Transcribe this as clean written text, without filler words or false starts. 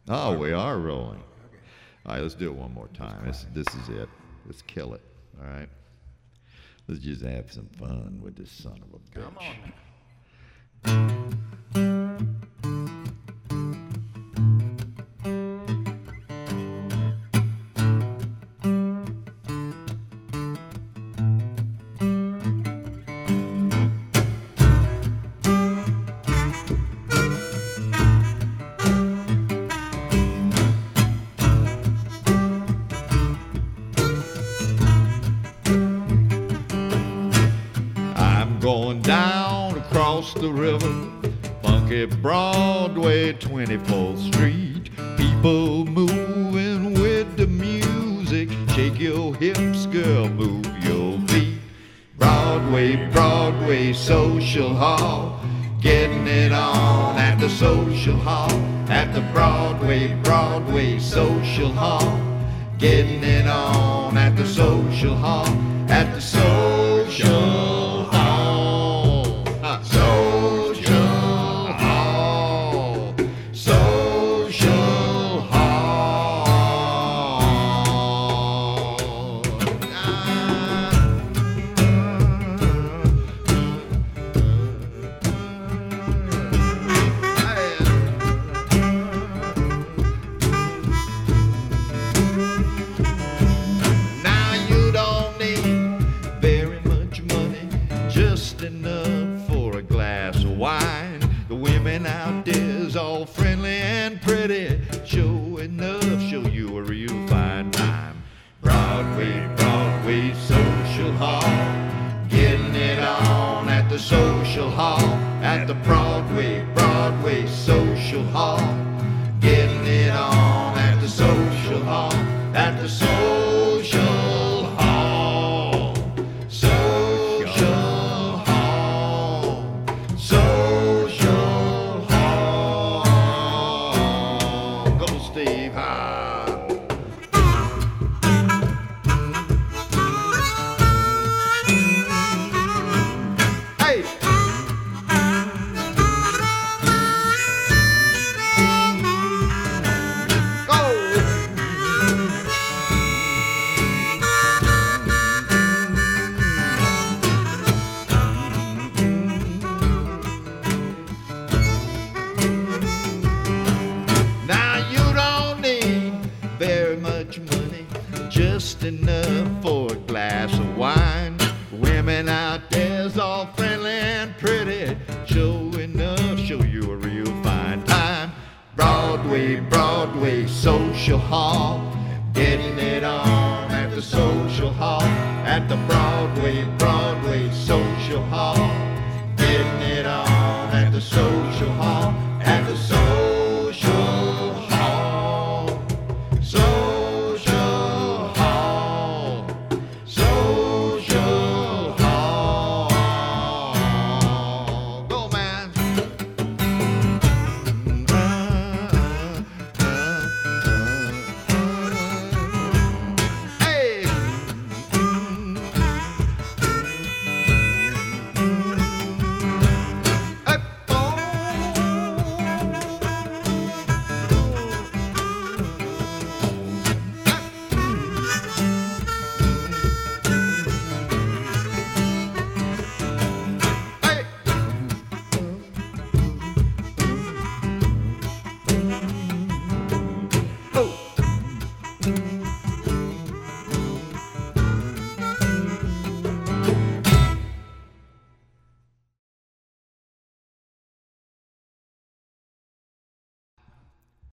Oh, we are rolling. All right, let's do it one more time. This is it. Let's kill it. All right. Let's just have some fun with this son of a bitch. Come on. Going down across the river, funky Broadway, 24th Street. People moving with the music. Shake your hips, girl, move your feet. Broadway, Broadway, social hall. Getting it on at the social hall. At the Broadway, Broadway, social hall. Getting it on at the social hall. At the social hall. Enough for a glass of wine. The women out there's all friendly and pretty. Show enough, show you a real fine time. Broadway, Broadway, social hall. Getting it on at the social hall. At the Broadway, Broadway, social hall. Getting it on at the social hall. At the social hall. Social Steve, hey! Very much money, just enough for a glass of wine. Women out there's all friendly and pretty. Show enough, show you a real fine time. Broadway, Broadway, social hall. Getting it on at the social hall. At the Broadway, Broadway, social hall. Getting it on at the social hall.